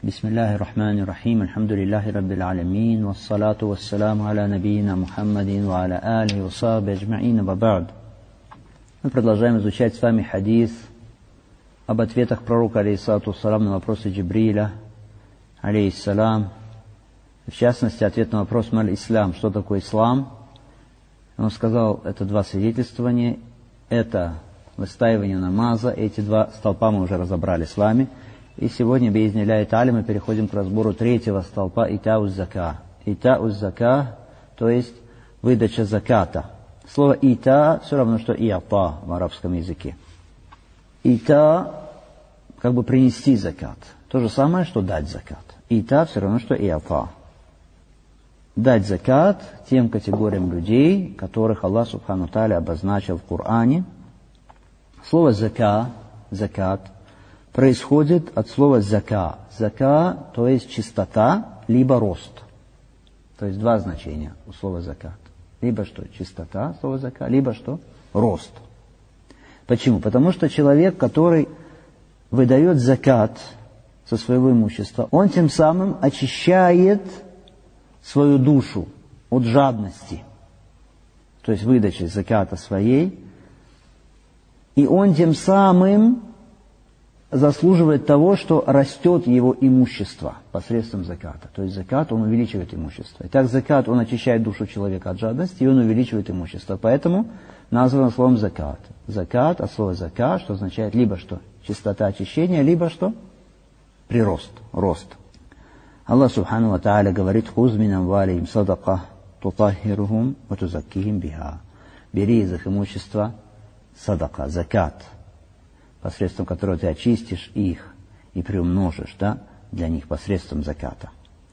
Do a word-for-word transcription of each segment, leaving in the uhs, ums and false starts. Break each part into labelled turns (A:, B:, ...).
A: Бисмиллахи рахмани рахим, альхамдулиллахи раббил алямин, вассалату вассаламу аля набийина Мухаммадин, ва аля алихи ва сахби аджма'ин, ва ба'д. Мы продолжаем изучать с вами хадис об ответах пророка, алейхиссалату вассалам, на вопросы Джибриля, алейхиссалам. В частности, ответ на вопрос «Маль ислам», что такое ислам? Он сказал, это два свидетельствования, это выстаивание намаза, эти два столпа мы уже разобрали с вами. И сегодня, биизнилляхи та'аля, мы переходим к разбору третьего столпа «Итау зака». «Итау зака», то есть выдача заката. Слово «ита» все равно, что «иата» в арабском языке. «Ита» как бы принести закат. То же самое, что дать закат. «Ита» все равно, что «иата». Дать закат тем категориям людей, которых Аллах Субхану Тааля обозначил в Коране. Слово «зака», «закат» происходит от слова «зака». «Зака», то есть чистота, либо рост. То есть два значения у слова «закат». Либо что? Чистота, слово «зака», либо что? Рост. Почему? Потому что человек, который выдает закат со своего имущества, он тем самым очищает свою душу от жадности. То есть выдачи заката своей. И он тем самым заслуживает того, что растет его имущество посредством заката. То есть закат, он увеличивает имущество. Итак, закат, он очищает душу человека от жадности, и он увеличивает имущество. Поэтому названо словом закат. Закат, от слова зака, что означает либо что? Чистота очищения, либо что? Прирост, рост. Аллах Субхану ва Тааля говорит: «Хуз мин амвалихим садака тутаххирухум ва тузаккихим биха». Бери из их имущества садака, закат, посредством которого ты очистишь их и приумножишь, да, для них посредством заката.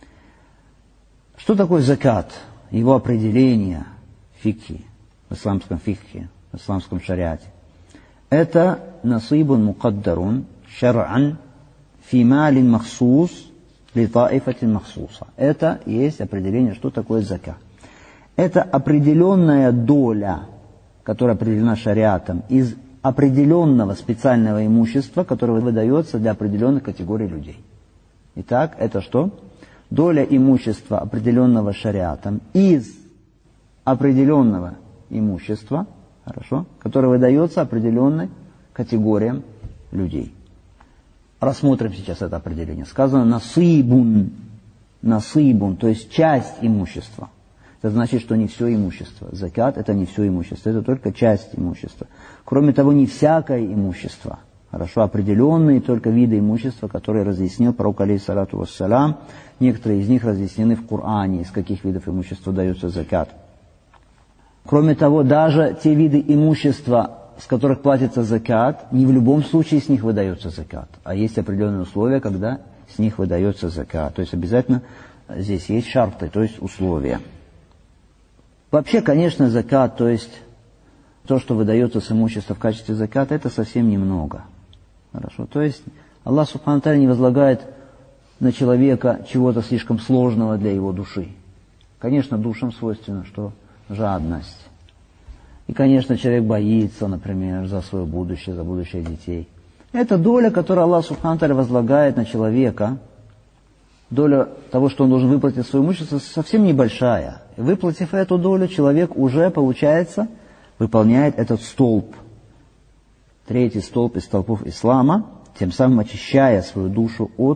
A: Что такое закат? Его определение в фикхе, в исламском фикхе, в исламском шариате. Это насибун мукаддарун шар'ан фи малин махсус ли таифатин махсуса. Это есть определение, что такое закат. Это определенная доля, которая определена шариатом, из определенного специального имущества, которое выдается для определенных категорий людей. Итак, это что? Доля имущества, определенного шариатом, из определенного имущества, хорошо, которое выдается определенной категориям людей. Рассмотрим сейчас это определение. Сказано насибун, насибун, то есть часть имущества. Это значит, что не все имущество. Закат – это не все имущество, это только часть имущества. Кроме того, не всякое имущество. Хорошо, определенные только виды имущества, которые разъяснил пророк, алейхиссалату вассалям. Некоторые из них разъяснены в Коране, из каких видов имущества дается закат. Кроме того, даже те виды имущества, с которых платится закат, не в любом случае с них выдается закат. А есть определенные условия, когда с них выдается закат. То есть обязательно здесь есть шарты, то есть условия. Вообще, конечно, закат, то есть то, что выдается с имущества в качестве заката, это совсем немного. Хорошо. То есть Аллах Субхану Тааля не возлагает на человека чего-то слишком сложного для его души. Конечно, душам свойственно, что жадность. И, конечно, человек боится, например, за свое будущее, за будущее детей. Это доля, которую Аллах Субхану Тааля возлагает на человека, доля того, что он должен выплатить свое имущество, совсем небольшая. И выплатив эту долю, человек уже, получается, выполняет этот столб. Третий столб из столпов ислама, тем самым очищая свою душу от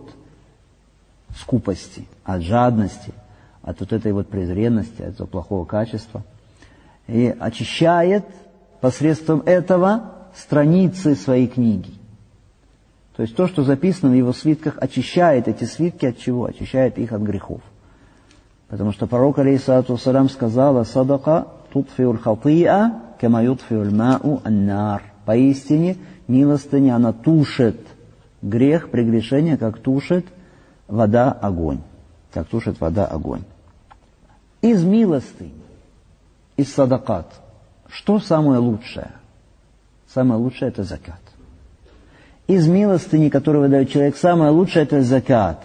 A: скупости, от жадности, от вот этой вот презренности, от этого плохого качества. И очищает посредством этого страницы своей книги. То есть то, что записано в его свитках, очищает эти свитки от чего? Очищает их от грехов. Потому что пророк, алейхиссалату вассалям, сказал: «Садака тутфиуль хатиа, кама ютфиуль мау аннар». Поистине, милостыня, она тушит грех, прегрешение, как тушит вода огонь. Как тушит вода огонь. Из милостынь, из садакат, что самое лучшее? Самое лучшее – это закат. Из милостыни, которую выдает человек, самое лучшее – это закат.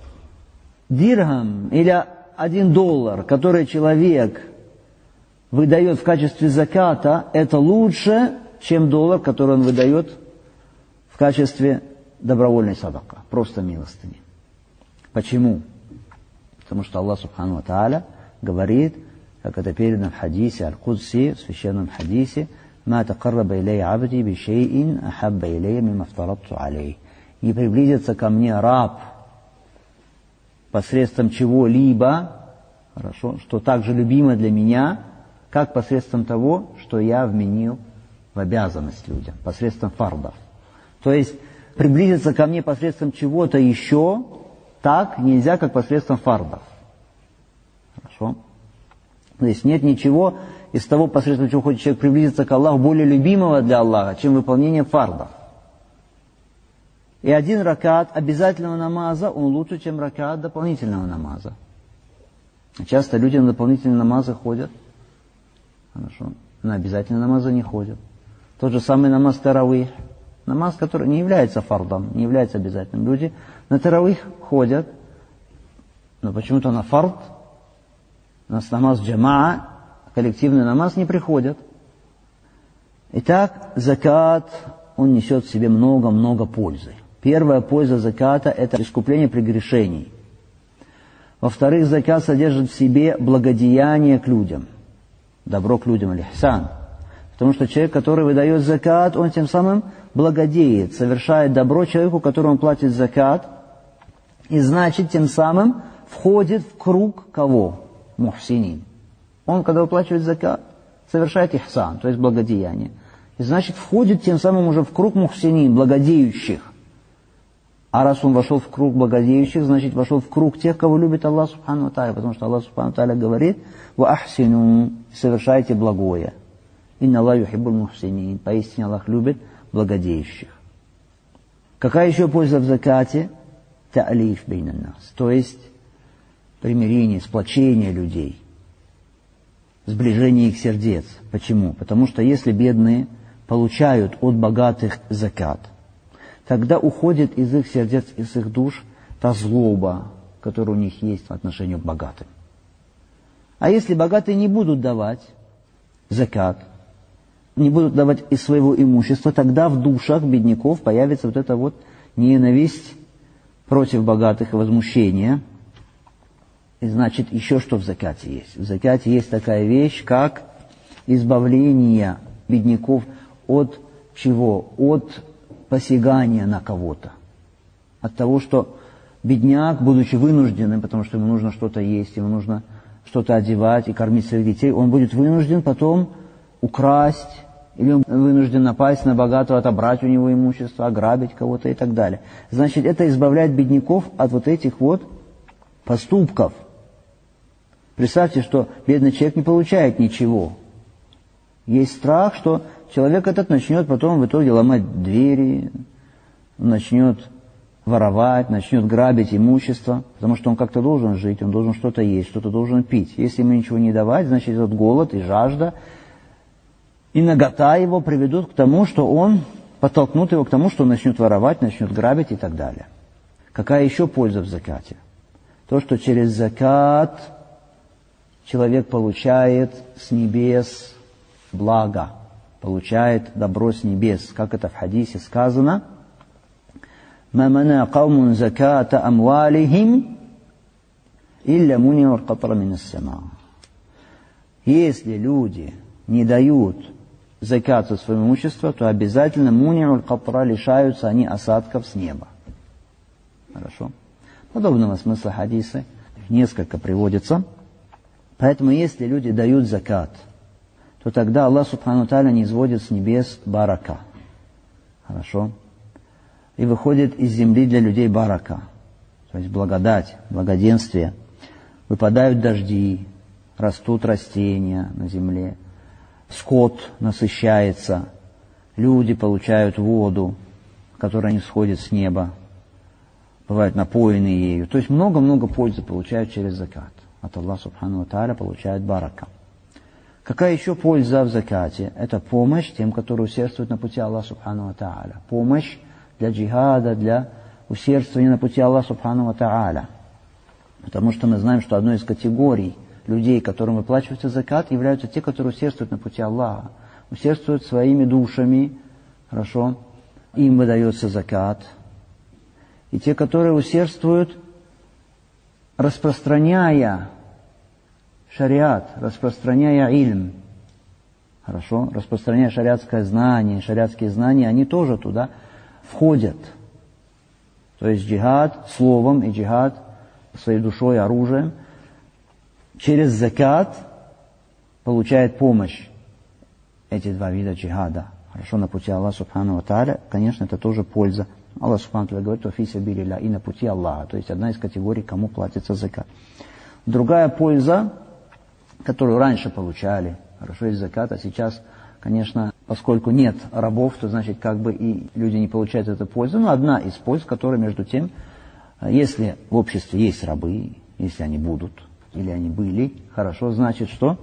A: Дирхам или один доллар, который человек выдает в качестве заката, это лучше, чем доллар, который он выдает в качестве добровольной садака, просто милостыни. Почему? Потому что Аллах Субхану ва Тааля говорит, как это передано в хадисе Аль-Кудси, в священном хадисе, «Ма такарраба илей абди би шейин ахабба илей мимма фтарадту алей». Не приблизится ко мне раб посредством чего-либо, хорошо, что также любимо для меня, как посредством того, что я вменил в обязанность людям, посредством фардов. То есть приблизиться ко мне посредством чего-то еще так нельзя, как посредством фардов. Хорошо? То есть нет ничего из того, посредством чего хочет человек приблизиться к Аллаху, более любимого для Аллаха, чем выполнение фардов. И один ракат обязательного намаза, он лучше, чем ракат дополнительного намаза. Часто люди на дополнительные намазы ходят, хорошо, на обязательные намазы не ходят. Тот же самый намаз таравих, намаз, который не является фардом, не является обязательным. Люди на таравих ходят, но почему-то на фард, на намаз джамаа, коллективный намаз, не приходят. Итак, закат, он несет в себе много-много пользы. Первая польза заката – это искупление прегрешений. Во-вторых, закат содержит в себе благодеяние к людям, добро к людям, аль-ихсан. Потому что человек, который выдает закат, он тем самым благодеет, совершает добро человеку, которому платит закат, и значит, тем самым входит в круг кого? Мухсинин. Он, когда выплачивает закат, совершает ихсан, то есть благодеяние. И значит, входит тем самым уже в круг мухсинин, благодеющих. А раз он вошел в круг благодеющих, значит, вошел в круг тех, кого любит Аллах Субхану ва Тааля, потому что Аллах Субхану ва Тааля говорит: «Ва ахсину», совершайте благое. «Инна Аллах юхиббуль мухсинин», поистине Аллах любит благодеющих. Какая еще польза в закате? Та'алиф бейнан нас, то есть примирение, сплочение людей, сближение их сердец. Почему? Потому что если бедные получают от богатых закат, тогда уходит из их сердец, из их душ та злоба, которая у них есть в отношении к богатым. А если богатые не будут давать закат, не будут давать из своего имущества, тогда в душах бедняков появится вот эта вот ненависть против богатых и возмущение. И значит, еще что в закате есть? В закате есть такая вещь, как избавление бедняков от чего? От посягания на кого-то. От того, что бедняк, будучи вынужденным, потому что ему нужно что-то есть, ему нужно что-то одевать и кормить своих детей, он будет вынужден потом украсть, или он вынужден напасть на богатого, отобрать у него имущество, ограбить кого-то и так далее. Значит, это избавляет бедняков от вот этих вот поступков. Представьте, что бедный человек не получает ничего. Есть страх, что человек этот начнет потом в итоге ломать двери, начнет воровать, начнет грабить имущество, потому что он как-то должен жить, он должен что-то есть, что-то должен пить. Если ему ничего не давать, значит, этот голод и жажда и нагота его приведут к тому, что он, подтолкнут его к тому, что он начнет воровать, начнет грабить и так далее. Какая еще польза в закате? То, что через закат человек получает с небес благо, получает добро с небес. Как это в хадисе сказано: «Ма мана каумун заката амвалихим илля муниур катра мин ас-сама». Если люди не дают закат со своего имущества, то обязательно муниур катра, лишаются они осадков с неба. Хорошо? Подобного смысла хадисы несколько приводится. Поэтому если люди дают закат, то тогда Аллах Субхану ва Тааля низводит с небес барака. Хорошо? И выходит из земли для людей барака. То есть благодать, благоденствие. Выпадают дожди, растут растения на земле, скот насыщается, люди получают воду, которая не сходит с неба, бывают напоены ею. То есть много-много пользы получают через закат. От Аллаха Субхану ва Тааля получают барака. Какая еще польза в закате? Это помощь тем, которые усердствуют на пути Аллаха Субхану ва Тааля. Помощь для джихада, для усердствования на пути Аллаха Субхану ва Тааля. Потому что мы знаем, что одной из категорий людей, которым выплачивается закат, являются те, которые усердствуют на пути Аллаха. Усердствуют своими душами, хорошо, им выдается закат. И те, которые усердствуют распространяя шариат, распространяя ильм, хорошо, распространяя шариатское знание, шариатские знания, они тоже туда входят. То есть джихад словом и джихад своей душой, оружием, через закат получает помощь эти два вида джихада. Хорошо, на пути Аллаха Субхану ва Тааля, конечно, это тоже польза. Аллах Субхану ва Тааля говорит, «Ва фи сабилилля», и на пути Аллаха. То есть одна из категорий, кому платится закат. Другая польза, которую раньше получали, хорошо, из заката, сейчас, конечно, поскольку нет рабов, то значит, как бы и люди не получают эту пользу. Но одна из польз, которая, между тем, если в обществе есть рабы, если они будут, или они были, хорошо, значит, что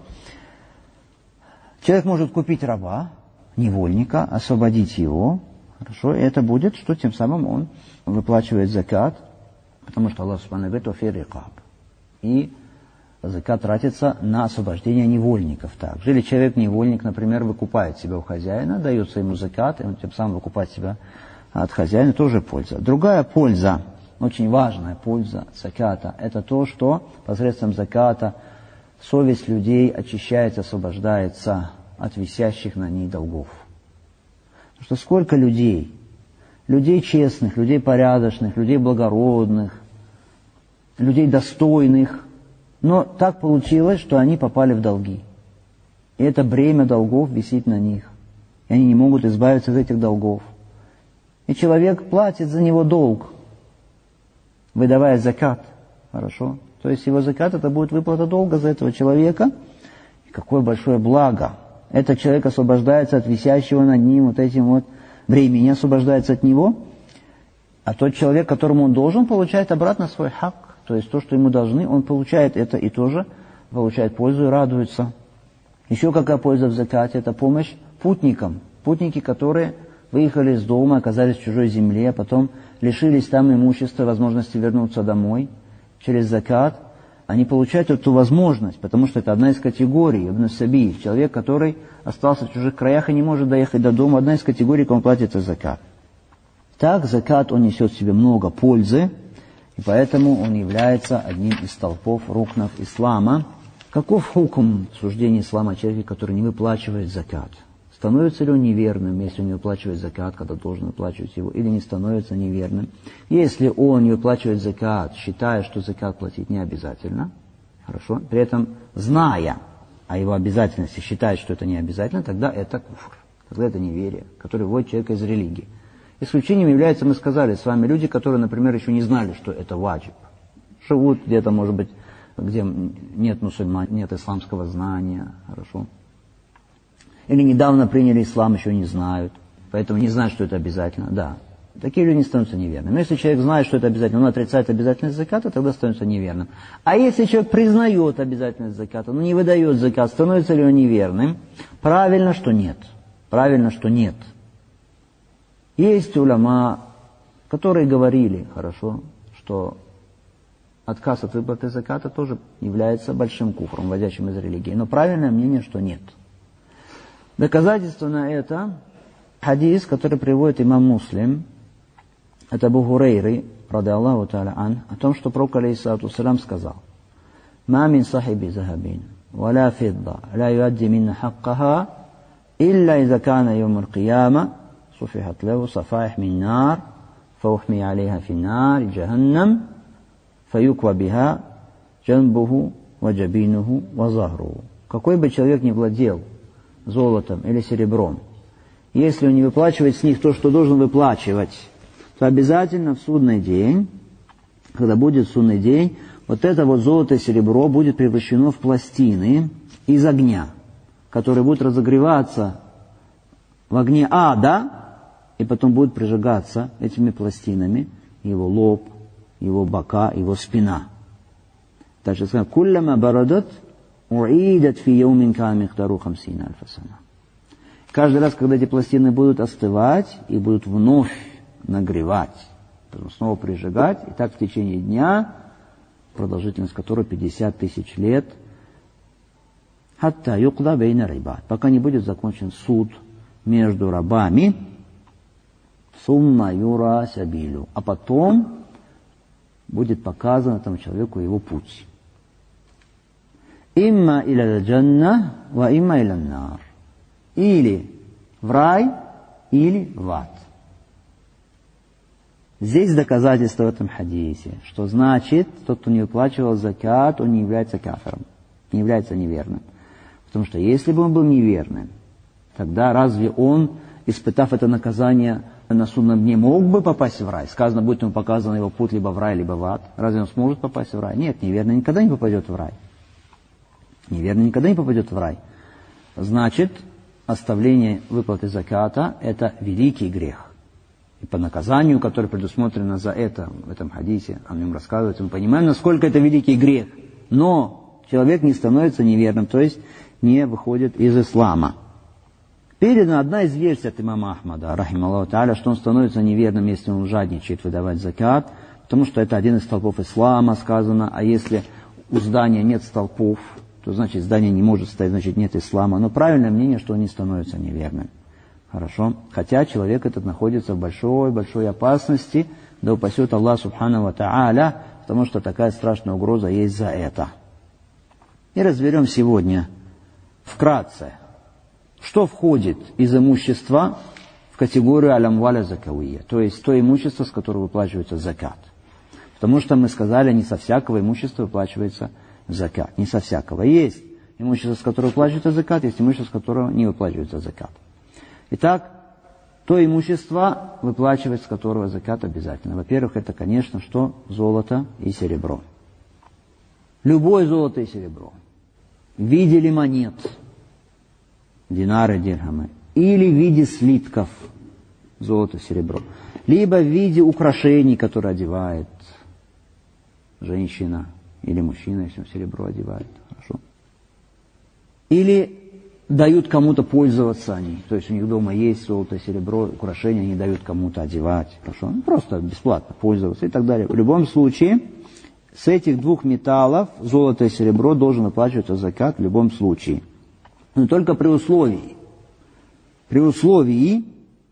A: человек может купить раба, невольника, освободить его, хорошо, и это будет, что тем самым он выплачивает закат, потому что Аллах Субхану говорит, «Офи рикаб». И закат тратится на освобождение невольников также. Или человек-невольник, например, выкупает себя у хозяина, дается ему закат, и он тем самым выкупает себя от хозяина, тоже польза. Другая польза, очень важная польза заката, это то, что посредством заката совесть людей очищается, освобождается от висящих на ней долгов. Потому что сколько людей, людей честных, людей порядочных, людей благородных, людей достойных, но так получилось, что они попали в долги. И это бремя долгов висит на них. И они не могут избавиться от этих долгов. И человек платит за него долг, выдавая закат. Хорошо? То есть его закат, это будет выплата долга за этого человека. И какое большое благо. Этот человек освобождается от висящего над ним вот этим вот бремени, освобождается от него. А тот человек, которому он должен, получает обратно свой хак. То есть то, что ему должны, он получает это и тоже получает пользу и радуется. Еще какая польза в закате? Это помощь путникам. Путники, которые выехали из дома, оказались в чужой земле, а потом лишились там имущества, возможности вернуться домой. Через закат они получают эту возможность, потому что это одна из категорий, ибн сабиль, человек, который остался в чужих краях и не может доехать до дома, одна из категорий, кому платится закат. Так, закат, он несет в себе много пользы, и поэтому он является одним из столпов рукнов ислама. Каков хукм суждения ислама о человеке, который не выплачивает закат? Становится ли он неверным, если он не выплачивает закат, когда должен выплачивать его, или не становится неверным? Если он не выплачивает закат, считая, что закат платить не обязательно, хорошо, при этом зная о его обязательности, считает, что это не обязательно, тогда это куфр, тогда это неверие, которое вводит человека из религии. Исключением являются, мы сказали с вами, люди, которые, например, еще не знали, что это ваджиб. Живут где-то, может быть, где нет мусульман, нет исламского знания, хорошо. Или недавно приняли ислам, еще не знают, поэтому не знают, что это обязательно. Да, такие люди не становятся неверными. Но если человек знает, что это обязательно, он отрицает обязательность заката, тогда становится неверным. А если человек признает обязательность заката, но не выдает закат, становится ли он неверным? Правильно, что нет. Правильно, что нет. Есть уляма, которые говорили, хорошо, что отказ от выплаты заката тоже является большим куфром, вводящим из религии. Но правильное мнение, что нет. Доказательство на это хадис, который приводит имам Муслим, это Абу Хурейры, ради Аллаху та'аля ан, о том, что пророк алейхиссалату вассалям сказал: «Ма мин сахиби захабин, валя фидда, ла юадди минна хаккаха, илля иза кана йом аль-кияма, суфихат леву сафаих мин нар, фаухми алейха фи нар, джаханнам, фаюква биха, джанбуху, ваджабинуху, вазахруху». Какой бы человек ни владел золотом или серебром, если он не выплачивает с них то, что должен выплачивать, то обязательно в судный день, когда будет судный день, вот это вот золото и серебро будет превращено в пластины из огня, которые будут разогреваться в огне ада, и потом будут прижигаться этими пластинами его лоб, его бока, его спина. Также сказано: «Куллама барадат уидат фи яумин кан миқдару хамсина альфа сана». Каждый раз, когда эти пластины будут остывать и будут вновь нагревать, потом снова прижигать, и так в течение дня, продолжительность которой пятьдесят тысяч лет, хатта юкда бейна рибат, пока не будет закончен суд между рабами, сумма юра сабилю, а потом будет показан этому человеку его путь. Имма иля джанна, ва имма иля нар. Или в рай, или в ад. Здесь доказательство в этом хадисе, что значит, тот, кто не выплачивал закат, он не является кафиром, не является неверным. Потому что если бы он был неверным, тогда разве он, испытав это наказание на судном дне, мог бы попасть в рай? Сказано, будет ему показан его путь либо в рай, либо в ад. Разве он сможет попасть в рай? Нет, неверный никогда не попадет в рай. Неверный никогда не попадет в рай. Значит, оставление выплаты заката – это великий грех. И по наказанию, которое предусмотрено за это, в этом хадисе, о нем рассказывается, мы понимаем, насколько это великий грех. Но человек не становится неверным, то есть не выходит из ислама. Передана одна из версий от имама Ахмада, рахималлаху тааля, что он становится неверным, если он жадничает выдавать закат, потому что это один из столпов ислама, сказано, а если у здания нет столпов, то значит здание не может стоять, значит нет ислама. Но правильное мнение, что он не становится неверным. Хорошо? Хотя человек этот находится в большой-большой опасности, да упасет Аллах субхану ва тааля, потому что такая страшная угроза есть за это. И разберем сегодня вкратце, что входит из имущества в категорию аль-амваля закавия, то есть то имущество, с которого выплачивается закат. Потому что мы сказали, не со всякого имущества выплачивается закат. Не со всякого. Есть имущество, с которого выплачивается закат, есть имущество, с которого не выплачивается закат. Итак, то имущество, выплачивать с которого закат обязательно. Во-первых, это, конечно, что? Золото и серебро. Любое золото и серебро. В виде ли монет, динары, дирхамы, или в виде слитков, золото, серебро, либо в виде украшений, которые одевает женщина или мужчина, если он серебро одевает. Хорошо. Или дают кому-то пользоваться они. То есть у них дома есть золото, серебро, украшения, они дают кому-то одевать. Хорошо. Ну, просто бесплатно пользоваться и так далее. В любом случае, с этих двух металлов, золото и серебро, должен выплачиваться закат в любом случае. Но только при условии, при условии,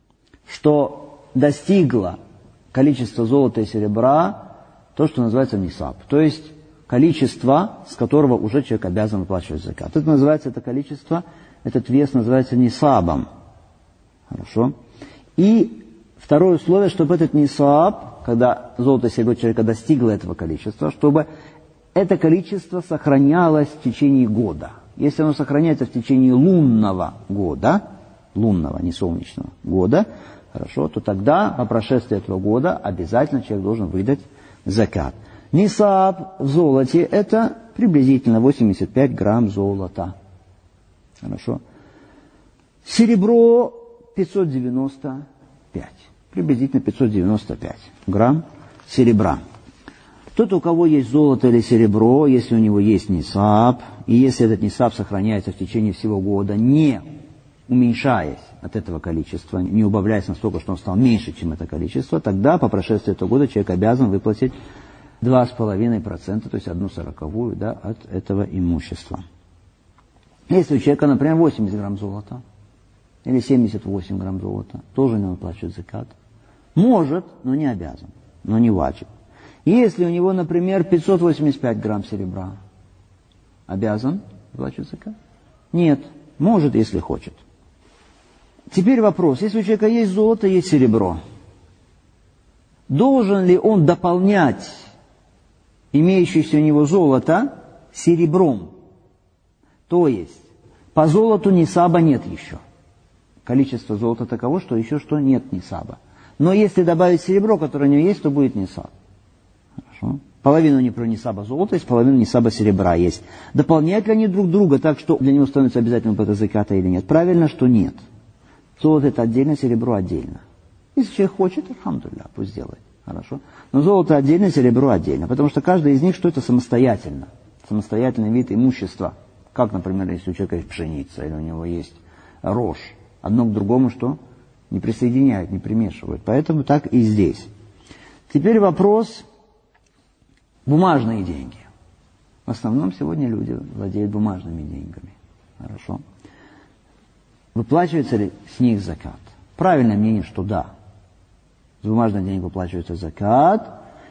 A: что достигло количество золота и серебра то, что называется нисаб. То есть количество, с которого уже человек обязан выплачивать закат. Это называется, это количество, этот вес называется нисабом. Хорошо. И второе условие, чтобы этот нисаб, когда золото и серебро человека достигло этого количества, чтобы это количество сохранялось в течение года. Если оно сохраняется в течение лунного года, лунного, не солнечного года, хорошо, то тогда по прошествии этого года обязательно человек должен выдать закат. Нисаб в золоте – это приблизительно восемьдесят пять грамм золота. Хорошо. Серебро пятьсот девяносто пять. Приблизительно пятьсот девяносто пять грамм серебра. Тот, у кого есть золото или серебро, если у него есть нисаб, и если этот нисаб сохраняется в течение всего года, не уменьшаясь от этого количества, не убавляясь настолько, что он стал меньше, чем это количество, тогда по прошествии этого года человек обязан выплатить два с половиной процента, то есть одну сороковую, да, от этого имущества. Если у человека, например, восемьдесят грамм золота, или семьдесят восемь грамм золота, тоже не выплачивает закат. Может, но не обязан, но не ваджиб. Если у него, например, пятьсот восемьдесят пять грамм серебра, обязан выплачивать закат? Нет, может, если хочет. Теперь вопрос, если у человека есть золото, есть серебро, должен ли он дополнять имеющееся у него золото серебром? То есть, по золоту нисаба нет еще. Количество золота таково, что еще что нет нисаба. Но если добавить серебро, которое у него есть, то будет нисаб. Хорошо. Половину не про нисаба золота есть, половину нисаба серебра есть. Дополняют ли они друг друга так, что для него становится обязательным выплата заката или нет? Правильно, что нет. Золото это отдельно, серебро отдельно. Если человек хочет, алхамдулилля, пусть делает. Хорошо. Но золото отдельно, серебро отдельно. Потому что каждый из них что это самостоятельно. Самостоятельный вид имущества. Как, например, если у человека есть пшеница, или у него есть рожь. Одно к другому что? Не присоединяют, не примешивают. Поэтому так и здесь. Теперь вопрос бумажные деньги. В основном сегодня люди владеют бумажными деньгами. Хорошо. Выплачивается ли с них закат? Правильное мнение, что да. С бумажных денег выплачивается закат.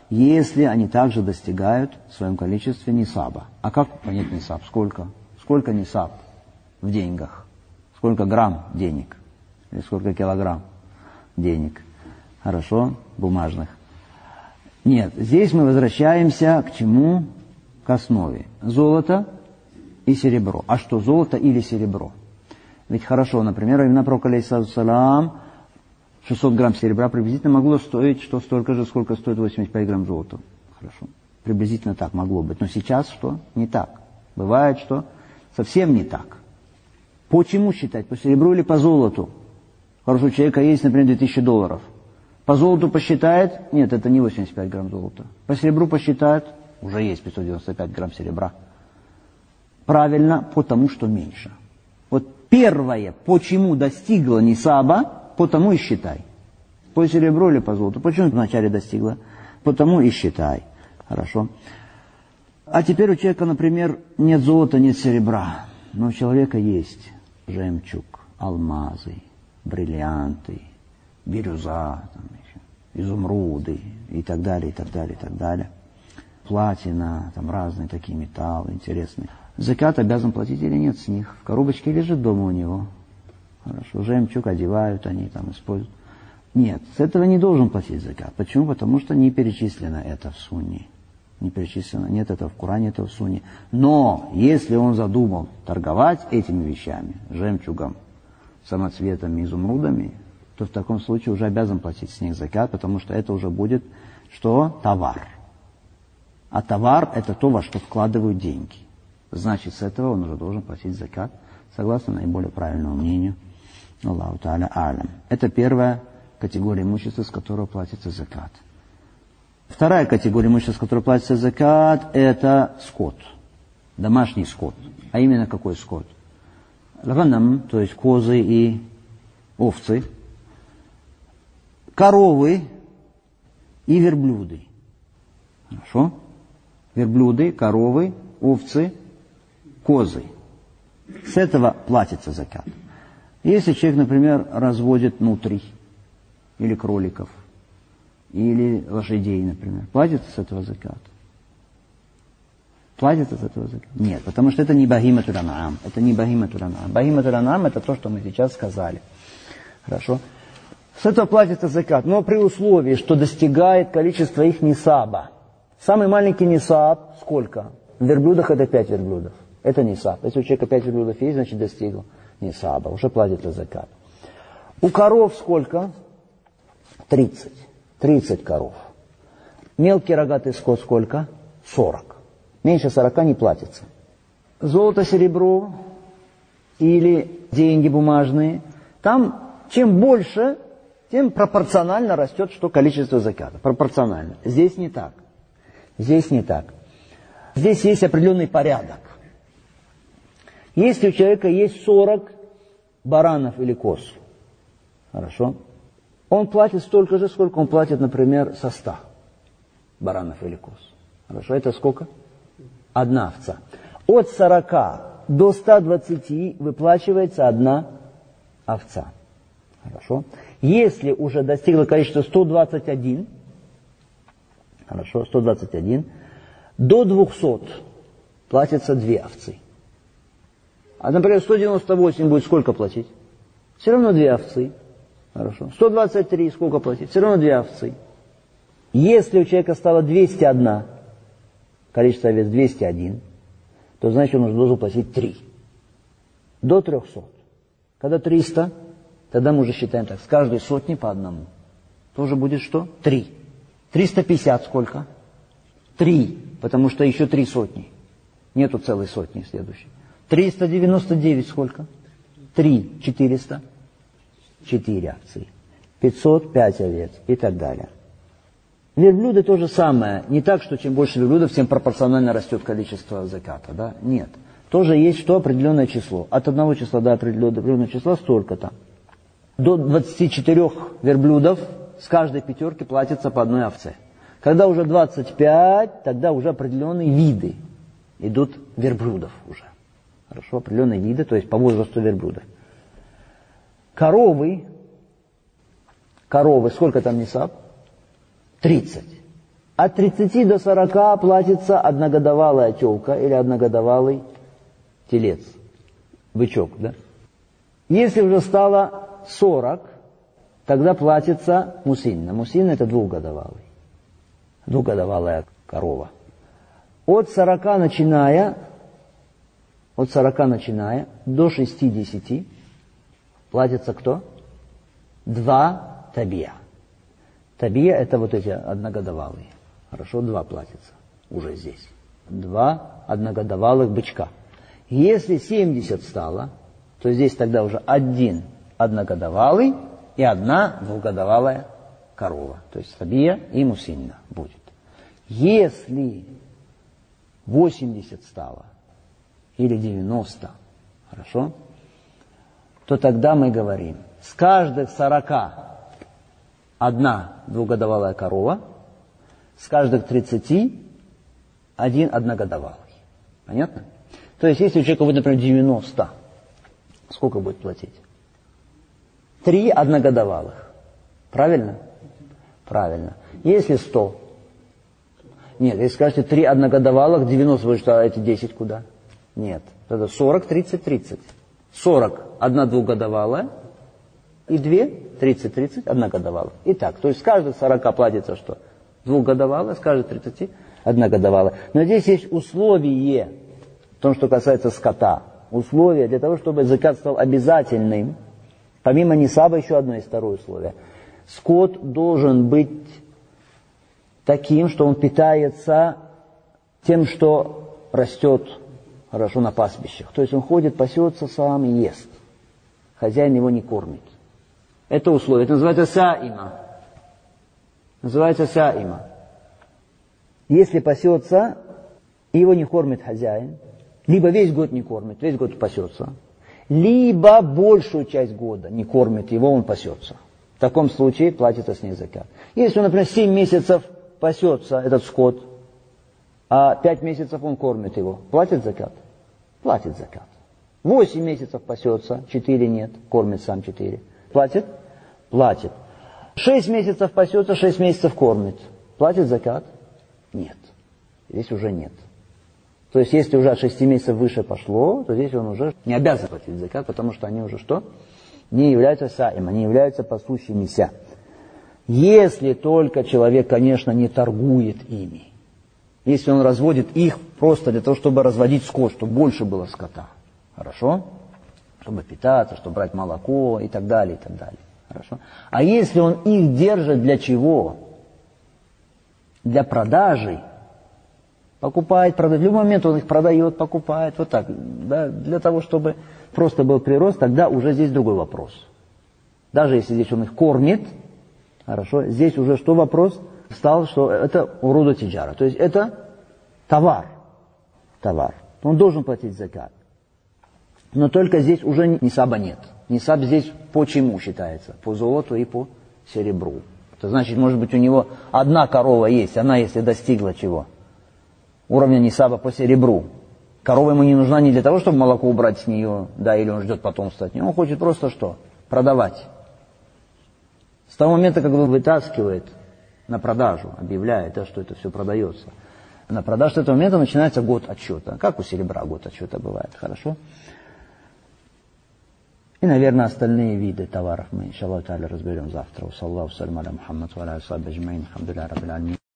A: если они также достигают в своем количестве нисаба. А как понять нисаб? Сколько? Сколько нисаб в деньгах? Сколько грамм денег? Или сколько килограмм денег? Хорошо? Бумажных. Нет, здесь мы возвращаемся к чему? К основе. Золото и серебро. А что, золото или серебро? Ведь хорошо, например, во времена пророка алейхиссалам шестьсот грамм серебра приблизительно могло стоить, что столько же, сколько стоит восемьдесят пять грамм золота. Хорошо. Приблизительно так могло быть. Но сейчас что? Не так. Бывает, что совсем не так. По чему считать? По серебру или по золоту? Хорошо, у человека есть, например, две тысячи долларов. По золоту посчитает? Нет, это не восемьдесят пять грамм золота. По серебру посчитает? Уже есть пятьсот девяносто пять грамм серебра. Правильно, потому что меньше. Вот первое, почему достигла нисаба, потому и считай. По серебру или по золоту. Почему вначале достигла? Потому и считай. Хорошо. А теперь у человека, например, нет золота, нет серебра. Но у человека есть жемчуг, алмазы, бриллианты, бирюза, там еще, изумруды и так далее, и так далее, и так далее. Платина, там разные такие металлы интересные. Закат обязан платить или нет с них? В коробочке лежит дома у него. Хорошо, жемчуг одевают, они там используют. Нет, с этого не должен платить закат. Почему? Потому что не перечислено это в сунне. Не перечислено, нет этого в Коране, этого в сунне. Но, если он задумал торговать этими вещами, жемчугом, самоцветами, изумрудами, то в таком случае уже обязан платить с них закат, потому что это уже будет, что? Товар. А товар – это то, во что вкладывают деньги. Значит, с этого он уже должен платить закат, согласно наиболее правильному мнению. Аллаху та'аля а'лям. Это первая категория имущества, с которого платится закат. Вторая категория имущества, с которой платится закат, это скот. Домашний скот. А именно какой скот? Ганам, то есть козы и овцы. Коровы и верблюды. Хорошо? Верблюды, коровы, овцы, козы. С этого платится закат. Если человек, например, разводит нутрий, или кроликов, или лошадей, например, платится с этого закат? Платится с этого закат? Нет, потому что это не бахиматуль ан'ам. Это не бахиматуль ан'ам. Бахиматуль ан'ам это то, что мы сейчас сказали. Хорошо? С этого платится закат, но при условии, что достигает количество их нисаба. Самый маленький нисаб сколько? В верблюдах это пять верблюдов. Это нисаб. Если у человека пять верблюдов есть, значит достигл нисаба. Уже платится закат. У коров сколько? тридцать. тридцать коров. Мелкий рогатый скот сколько? сорок. Меньше сорока не платится. Золото, серебро или деньги бумажные. Там чем больше, тем пропорционально растет что количество заката. Пропорционально. Здесь не так. Здесь не так. Здесь есть определенный порядок. Если у человека есть сорок баранов или коз, хорошо, он платит столько же, сколько он платит, например, со ста баранов или коз. Хорошо, это сколько? Одна овца. От сорока до ста двадцати выплачивается одна овца. Хорошо. Если уже достигло количество сто двадцать один, хорошо, сто двадцать один, до двухсот платятся две овцы. А, например, сто девяносто восемь будет сколько платить? Все равно две овцы. Хорошо. сто двадцать три сколько платить? Все равно две овцы. Если у человека стало двести один, количество овец двести один, то значит он уже должен платить три. До трехсот. Когда триста, тогда мы уже считаем так, с каждой сотни по одному. Тоже будет что? Три. триста пятьдесят сколько? Три. Потому что еще три сотни. Нету целой сотни следующей. триста девяносто девять сколько? Три. четыреста. Четыре овцы. пятьсот пять овец и так далее. Верблюды то же самое. Не так, что чем больше верблюдов, тем пропорционально растет количество заката. Да? Нет. Тоже есть что? Определенное число. От одного числа до определенного числа столько-то. До двадцати четырёх верблюдов с каждой пятерки платится по одной овце. Когда уже двадцать пять, тогда уже определенные виды идут верблюдов уже. Хорошо, определенные виды, то есть по возрасту верблюдов. Коровы, коровы, сколько там нисаб? тридцать. От тридцати до сорока платится одногодовалая телка или одногодовалый телец, бычок, да? Если уже стало сорок, тогда платится мусинна. Мусинна – это двухгодовалый, двухгодовалая корова. От сорока начиная, от сорока начиная до шестидесяти платится кто? Два табия. Табия – это вот эти одногодовалые. Хорошо, два платится уже здесь. Два одногодовалых бычка. Если семьдесят стало, то здесь тогда уже один одногодовалый и одна двухгодовалая корова. То есть табия и мусинна будет. Если восемьдесят стало или девяносто, хорошо, то тогда мы говорим, с каждых сорока одна двухгодовалая корова, с каждых тридцати один одногодовалый. Понятно? То есть, если у человека будет, например, девяносто, сколько будет платить? Три одногодовалых. Правильно? Правильно. Если сто. Нет, если скажете три одногодовалых, девяносто, вы что, а эти десять куда? Нет. Тогда сорок, тридцать, тридцать. сорок, одна двухгодовалая, и две, тридцать, тридцать, одногодовалых. Итак, то есть с каждых сорока платится что? Двухгодовалая, с каждых тридцати одногодовалая. Но здесь есть условие, в том, что касается скота. Условие для того, чтобы закат стал обязательным. Помимо нисаба еще одно есть второе условие. Скот должен быть таким, что он питается тем, что растет хорошо на пастбищах. То есть он ходит, пасется сам и ест. Хозяин его не кормит. Это условие. Это называется саима. Называется саима. Если пасется, и его не кормит хозяин, либо весь год не кормит, весь год пасется, либо большую часть года не кормит его, он пасется. В таком случае платится с ней закат. Если он, например, семь месяцев пасется этот скот, а пять месяцев он кормит его, платит закат? Платит закат. Восемь месяцев пасется, четыре нет, кормит сам четыре. Платит? Платит. Шесть месяцев пасется, шесть месяцев кормит. Платит закат? Нет. Здесь уже нет. То есть, если уже от шести месяцев выше пошло, то здесь он уже не обязан платить закат, потому что они уже что? Не являются саим, они являются пасущимися. Если только человек, конечно, не торгует ими. Если он разводит их просто для того, чтобы разводить скот, чтобы больше было скота. Хорошо? Чтобы питаться, чтобы брать молоко и так далее, и так далее. Хорошо? А если он их держит для чего? Для продажи. Покупает, продает. В любой момент он их продает, покупает. Вот так. Да? Для того, чтобы просто был прирост, тогда уже здесь другой вопрос. Даже если здесь он их кормит, хорошо, здесь уже что вопрос? Стал, что это урода тиджара. То есть это товар. Товар. Он должен платить закат. Но только здесь уже нисаба нет. Нисаб здесь по чему считается? По золоту и по серебру. Это значит, может быть, у него одна корова есть, она если достигла чего? Уровня нисаба по серебру. Корова ему не нужна не для того, чтобы молоко убрать с нее, да, или он ждет потомства от нее. Он хочет просто что? Продавать. С того момента, как он вытаскивает на продажу, объявляет, да, что это все продается, на продажу с этого момента начинается год отсчета. Как у серебра год отсчета бывает, хорошо? И, наверное, остальные виды товаров мы, иншаллаху та'аля, разберем завтра. Саллаху салям аля Мухаммад ва аля асхаби аджмаин. Алхамдулиллахи раббил аламин.